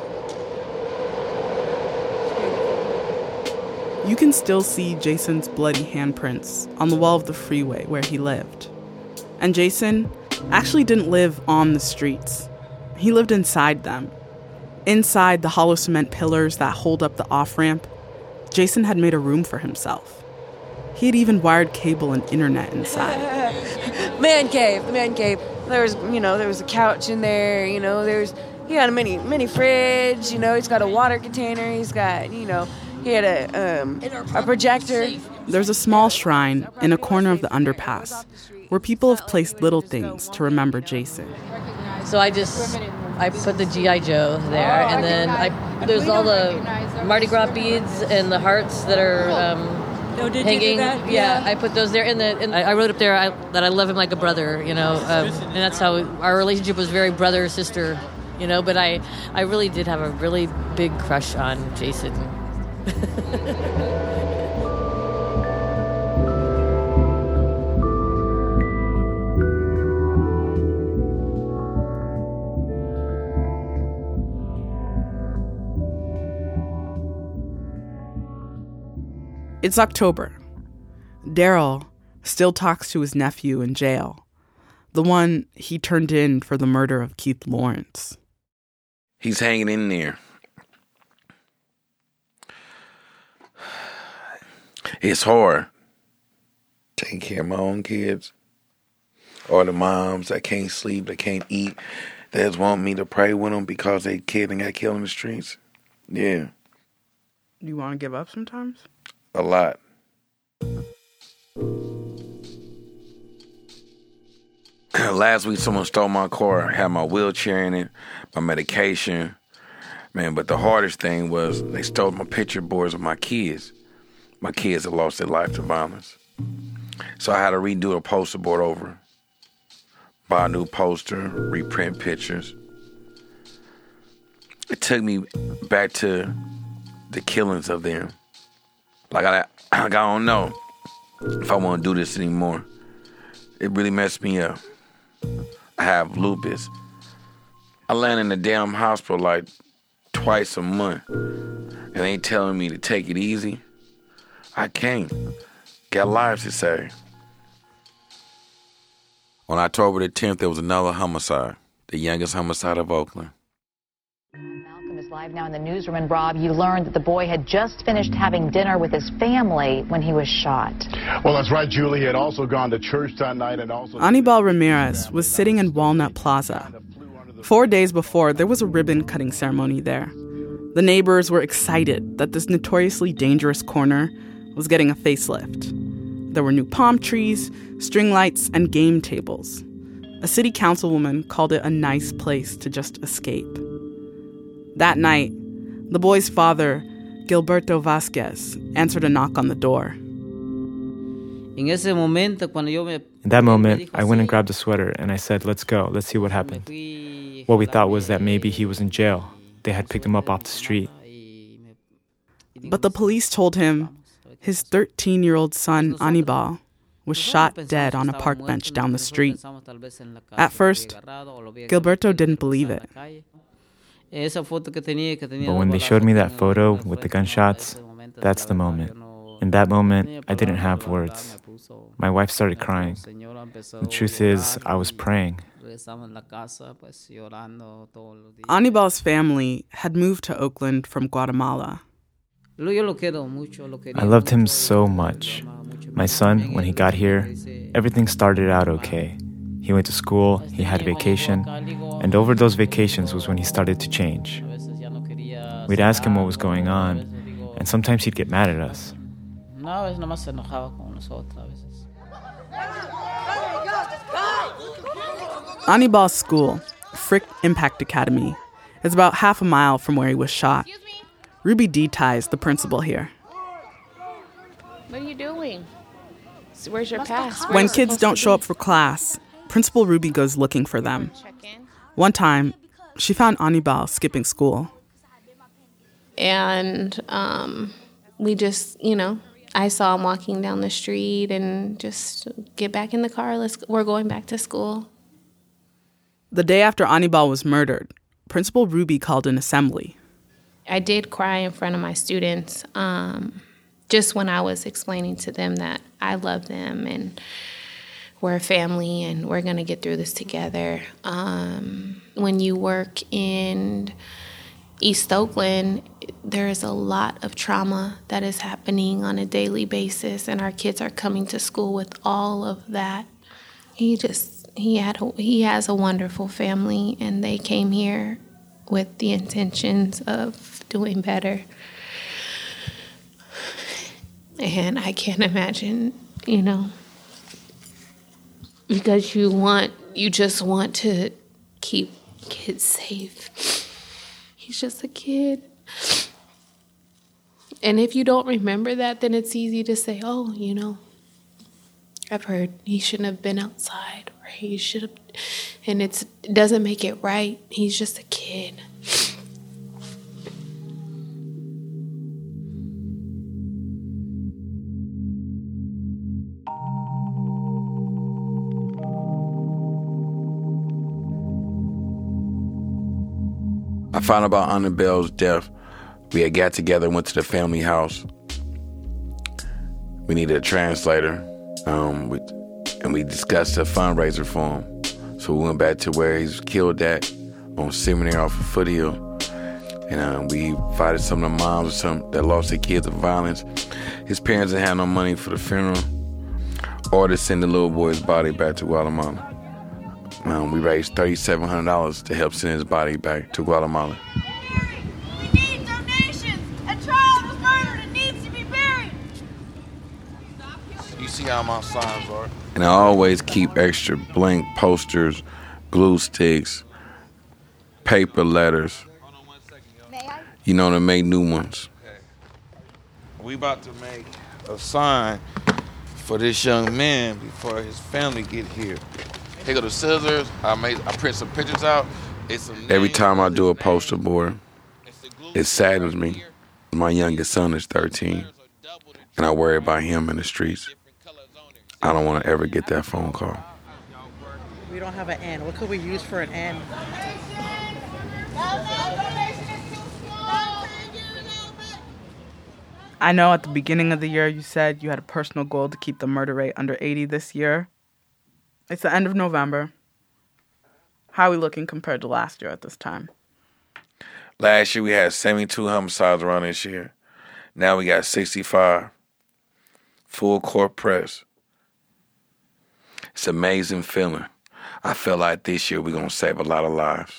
Speaker 3: You can still see Jason's bloody handprints on the wall of the freeway where he lived. And Jason actually didn't live on the streets. He lived inside them. Inside the hollow cement pillars that hold up the off-ramp, Jason had made a room for himself. He had even wired cable and internet inside.
Speaker 23: The man cave. There was a couch in there, he had a mini fridge, he's got a water container, he's got, he had a projector.
Speaker 3: There's a small shrine in a corner of the underpass where people have placed little things to remember Jason.
Speaker 24: So I put the G.I. Joe there, and then there's all the Mardi Gras beads and the hearts that are
Speaker 23: did
Speaker 24: hanging.
Speaker 23: You do that?
Speaker 24: Yeah, I put those there, and I wrote up there that I love him like a brother, and that's how our relationship was, very brother-sister, but I really did have a really big crush on Jason.
Speaker 3: It's October. Daryl still talks to his nephew in jail, the one he turned in for the murder of Keith Lawrence.
Speaker 5: He's hanging in there. It's hard taking care of my own kids, or the moms that can't sleep, that can't eat, that just want me to pray with them because their kid done got killed in the streets. Yeah.
Speaker 3: You want to give up sometimes?
Speaker 5: A lot. Last week, someone stole my car. I had my wheelchair in it, my medication. Man, but the hardest thing was they stole my picture boards of my kids. My kids had lost their life to violence. So I had to redo a poster board over, buy a new poster, reprint pictures. It took me back to the killings of them. Like, I don't know if I want to do this anymore. It really messed me up. I have lupus. I land in the damn hospital like twice a month. And they ain't telling me to take it easy. I can't. Got lives to save. On October the 10th, there was another homicide. the youngest homicide of Oakland.
Speaker 2: Malcolm is live now in the newsroom. And Rob, you learned that the boy had just finished having dinner with his family when he was shot.
Speaker 4: Well, that's right, Julie. He had also gone to church that night and also...
Speaker 3: Anibal Ramirez was sitting in Walnut Plaza. 4 days before, there was a ribbon-cutting ceremony there. The neighbors were excited that this notoriously dangerous corner was getting a facelift. There were new palm trees, string lights, and game tables. A city councilwoman called it a nice place to just escape. That night, the boy's father, Gilberto Vasquez, answered a knock on the door.
Speaker 7: In that moment, I went and grabbed a sweater and I said, "Let's go, let's see what happened." What we thought was that maybe he was in jail. They had picked him up off the street.
Speaker 3: But the police told him his 13-year-old son, Anibal, was shot dead on a park bench down the street. At first, Gilberto didn't believe it.
Speaker 7: But when they showed me that photo with the gunshots, that's the moment. In that moment, I didn't have words. My wife started crying. The truth is, I was praying.
Speaker 3: Anibal's family had moved to Oakland from Guatemala.
Speaker 7: I loved him so much. My son, when he got here, everything started out okay. He went to school, he had vacation, and over those vacations was when he started to change. We'd ask him what was going on, and sometimes he'd get mad at us.
Speaker 3: Anibal's school, Frick Impact Academy, is about half a mile from where he was shot. Ruby Dita is the principal here.
Speaker 8: What are you doing? Where's your pass?
Speaker 3: When kids don't show up for class, Principal Ruby goes looking for them. One time, she found Anibal skipping school.
Speaker 8: And we just, I saw him walking down the street and just get back in the car. We're going back to school.
Speaker 3: The day after Anibal was murdered, Principal Ruby called an assembly.
Speaker 8: I did cry in front of my students, just when I was explaining to them that I love them and we're a family and we're going to get through this together. When you work in East Oakland, there is a lot of trauma that is happening on a daily basis, and our kids are coming to school with all of that. He has a wonderful family, and they came here with the intentions of doing better. And I can't imagine, because you just want to keep kids safe. He's just a kid. And if you don't remember that, then it's easy to say, oh, I've heard he shouldn't have been outside, or he should have, and it doesn't make it right. He's just a kid.
Speaker 5: I found about Anibal's death. We had got together, went to the family house. We needed a translator, and we discussed a fundraiser for him. So we went back to where he was killed at, on Seminary off of Foothill. And we invited some of the moms that lost their kids to violence. His parents didn't have no money for the funeral or to send the little boy's body back to Guatemala. We raised $3,700 to help send his body back to Guatemala.
Speaker 13: We need donations. A child was murdered and needs to be buried.
Speaker 5: You see how my signs are? And I always keep extra blank posters, glue sticks, paper letters, to make new ones. We about to make a sign for this young man before his family get here. Here go the scissors. I print some pictures out. Every time I do a poster board, it saddens me. My youngest son is 13, and I worry about him in the streets. I don't want to ever get that phone call.
Speaker 14: We don't have an N. What could we use for an N?
Speaker 3: I know at the beginning of the year you said you had a personal goal to keep the murder rate under 80 this year. It's the end of November. How are we looking compared to last year at this time?
Speaker 5: Last year we had 72 homicides around this year. Now we got 65. Full court press. It's an amazing feeling. I feel like this year we're going to save a lot of lives.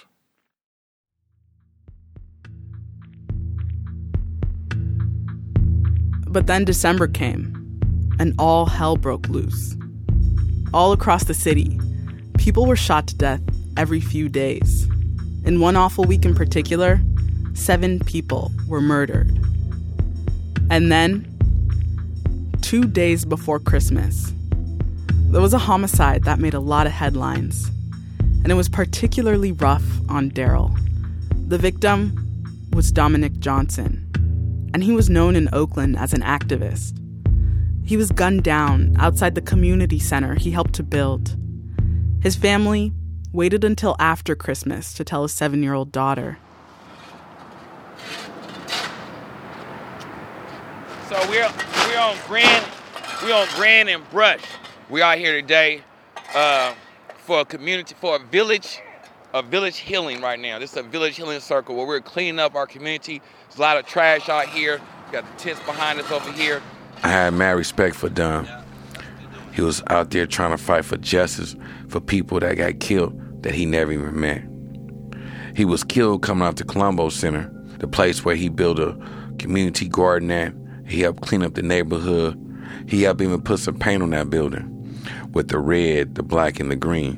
Speaker 3: But then December came, and all hell broke loose. All across the city, people were shot to death every few days. In one awful week in particular, 7 people were murdered. And then, 2 days before Christmas, there was a homicide that made a lot of headlines. And it was particularly rough on Daryl. The victim was Dominic Johnson, and he was known in Oakland as an activist. He was gunned down outside the community center he helped to build. His family waited until after Christmas to tell his 7-year-old daughter.
Speaker 6: So we're on Grand and Brush. We're out here today for a community, for a village healing right now. This is a village healing circle where we're cleaning up our community. There's a lot of trash out here. We got the tents behind us over here.
Speaker 5: I had mad respect for Dom. He was out there trying to fight for justice for people that got killed that he never even met. He was killed coming out to Colombo Center, the place where he built a community garden at. He helped clean up the neighborhood. He helped even put some paint on that building with the red, the black, and the green.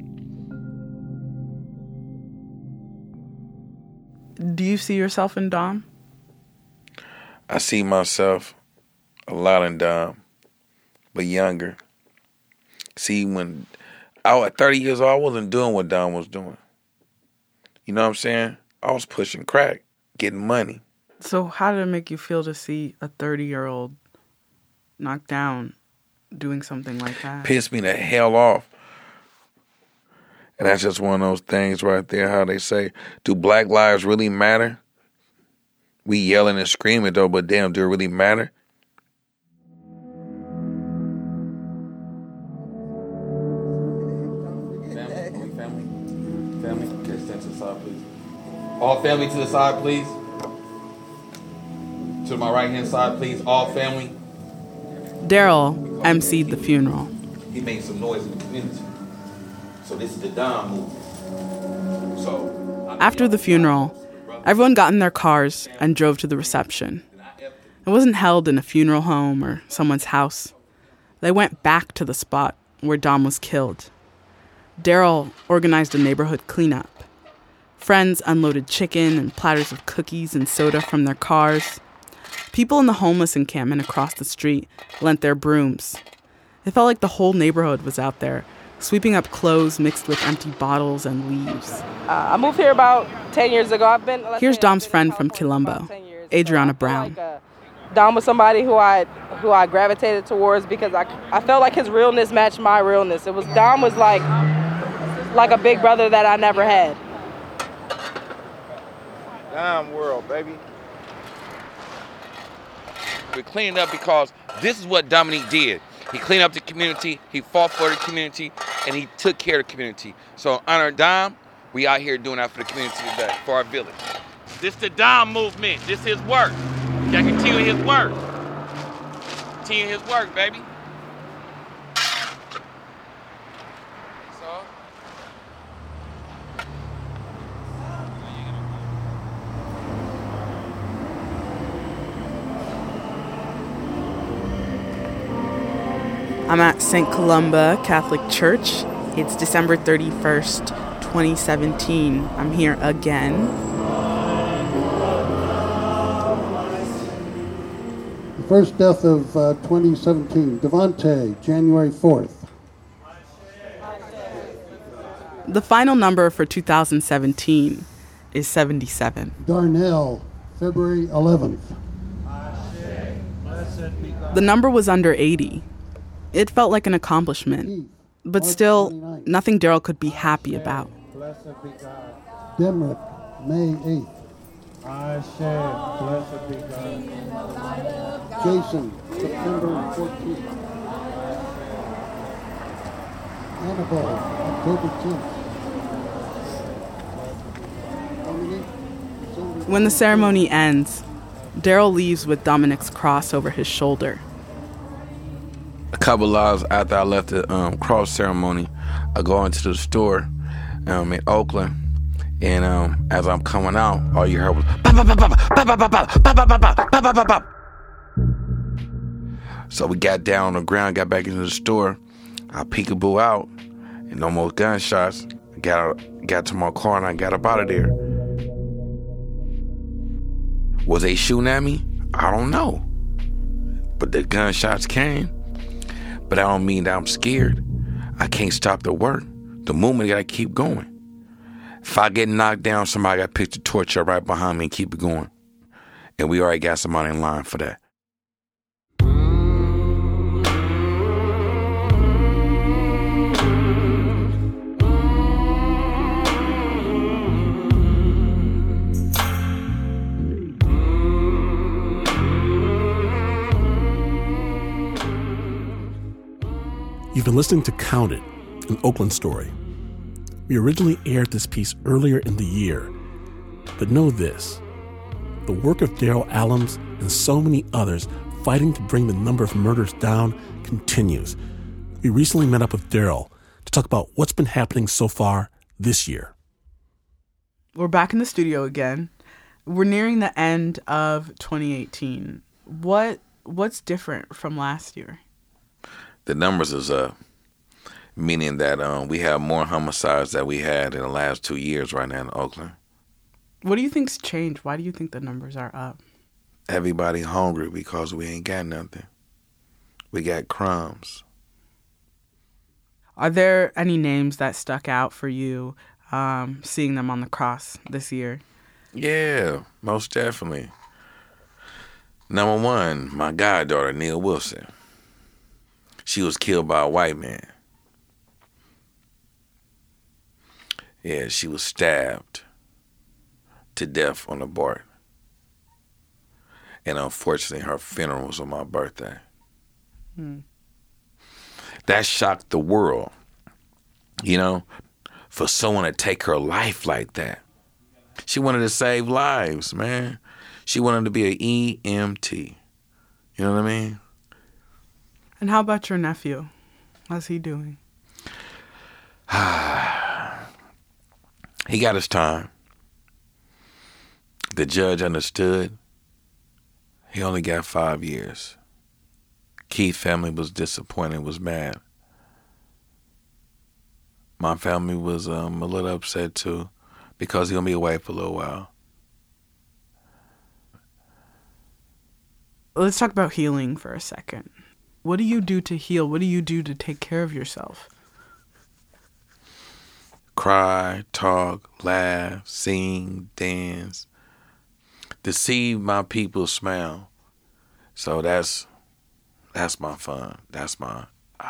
Speaker 3: Do you see yourself in Dom?
Speaker 5: I see myself a lot in Dom, but younger. See, when I was 30 years old, I wasn't doing what Dom was doing. You know what I'm saying? I was pushing crack, getting money.
Speaker 3: So how did it make you feel to see a 30-year-old knocked down doing something like that?
Speaker 5: Pissed me the hell off. And that's just one of those things right there, how they say, do black lives really matter? We yelling and screaming, though, but damn, do it really matter?
Speaker 6: Family, okay, stand to the side, please. All family to the side, please. To my right-hand side, please. All family.
Speaker 3: Daryl emceed the funeral.
Speaker 6: He made some noise in the community. So this is the Dom movement. So
Speaker 3: after the funeral, everyone got in their cars and drove to the reception. It wasn't held in a funeral home or someone's house. They went back to the spot where Dom was killed. Daryl organized a neighborhood cleanup. Friends unloaded chicken and platters of cookies and soda from their cars. People in the homeless encampment across the street lent their brooms. It felt like the whole neighborhood was out there, sweeping up clothes mixed with empty bottles and leaves.
Speaker 9: I moved here about 10 years ago.
Speaker 3: Here's Dom's friend from Quilombo, Adriana Brown.
Speaker 9: Dom was somebody who I gravitated towards because I felt like his realness matched my realness. Dom was like a big brother that I never had.
Speaker 6: Dom world, baby. We're cleaning up because this is what Dominique did. He cleaned up the community, he fought for the community, and he took care of the community. So in honor of Dom, we out here doing that for the community today, for our village. This is the Dom movement. This is his work. Y'all continue his work. Continue his work, baby.
Speaker 3: I'm at St. Columba Catholic Church. It's December 31st, 2017. I'm here again.
Speaker 10: The first death of 2017, Devontae, January 4th.
Speaker 3: The final number for 2017 is 77.
Speaker 10: Darnell, February 11th.
Speaker 3: The number was under 80. It felt like an accomplishment, but still, nothing Daryl could be happy about.
Speaker 10: Demrick, May 8th.
Speaker 12: Blessed be God.
Speaker 10: Jason, September 14th. Annabelle, October 10th.
Speaker 3: When the ceremony ends, Daryl leaves with Dominic's cross over his shoulder.
Speaker 5: A couple hours after I left the cross ceremony, I go into the store in Oakland, and as I'm coming out, all you heard was pop, pop, pop, pop, pop, pop, pop, pop, pop, pop, pop, pop, pop. So we got down on the ground, got back into the store. I peekaboo out, and no more gunshots. Got to my car, and I got up out of there. Was they shooting at me? I don't know. But the gunshots came. But I don't mean that I'm scared. I can't stop the work. The movement got to keep going. If I get knocked down, somebody got to pick the torch up right behind me and keep it going. And we already got somebody in line for that.
Speaker 1: You've been listening to Count It, an Oakland story. We originally aired this piece earlier in the year, but know this. The work of Daryl Allums and so many others fighting to bring the number of murders down continues. We recently met up with Daryl to talk about what's been happening so far this year.
Speaker 3: We're back in the studio again. We're nearing the end of 2018. What's different from last year?
Speaker 5: The numbers is up, meaning that we have more homicides than we had in the last 2 years right now in Oakland.
Speaker 3: What do you think's changed? Why do you think the numbers are up?
Speaker 5: Everybody hungry because we ain't got nothing. We got crumbs.
Speaker 3: Are there any names that stuck out for you seeing them on the cross this year?
Speaker 5: Yeah, most definitely. Number one, my goddaughter, Neil Wilson. She was killed by a white man. Yeah, she was stabbed to death on the BART. And unfortunately, her funeral was on my birthday. That shocked the world, for someone to take her life like that. She wanted to save lives, man. She wanted to be an EMT. You know what I mean?
Speaker 3: And how about your nephew? How's he doing?
Speaker 5: He got his time. The judge understood. He only got 5 years. Keith's family was disappointed, was mad. My family was a little upset too, because he'll be away for a little while.
Speaker 3: Let's talk about healing for a second. What do you do to heal? What do you do to take care of yourself?
Speaker 5: Cry, talk, laugh, sing, dance. To see my people smile. So that's my fun. That's my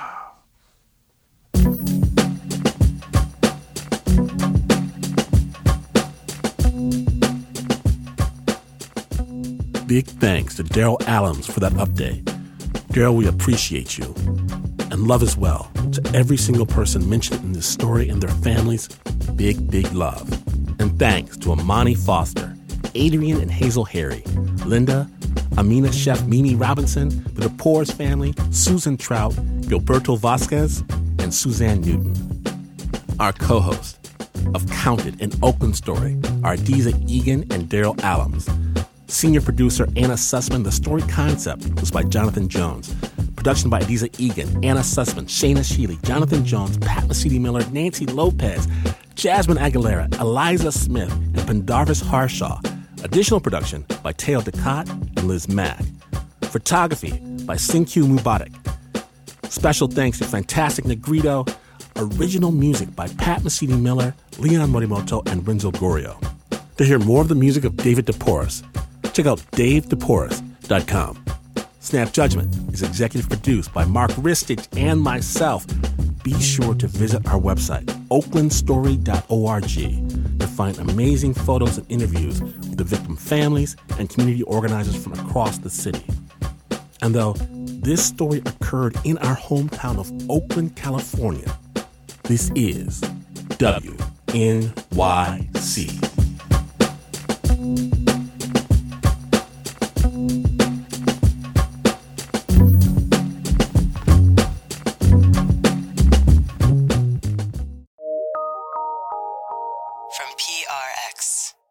Speaker 1: Big thanks to Daryl Allums for that update. Daryl, we appreciate you. And love as well to every single person mentioned in this story and their families. Big, big love. And thanks to Amani Foster, Adrian and Hazel Harry, Linda, Amina Chef Mimi Robinson, the DePores family, Susan Trout, Gilberto Vasquez, and Suzanne Newton. Our co-host of Count It, an Oakland story, are Adiza Egan and Daryl Allums. Senior producer Anna Sussman. The story concept was by Jonathan Jones. Production by Adiza Egan, Anna Sussman, Shayna Shealy, Jonathan Jones, Pat Mesiti-Miller, Nancy Lopez, Jasmine Aguilera, Eliza Smith, and Pendarvis Harshaw. Additional production by Teo Ducat and Liz Mack. Photography by Sinkyu Mubarak. Special thanks to Fantastic Negrito. Original music by Pat Mesiti-Miller, Leon Morimoto, and Renzo Gorio. To hear more of the music of David DePorres, check out davedeporres.com. Snap Judgment is executive produced by Mark Ristich and myself. Be sure to visit our website, oaklandstory.org, to find amazing photos and interviews with the victim families and community organizers from across the city. And though this story occurred in our hometown of Oakland, California, this is WNYC.
Speaker 11: PRX.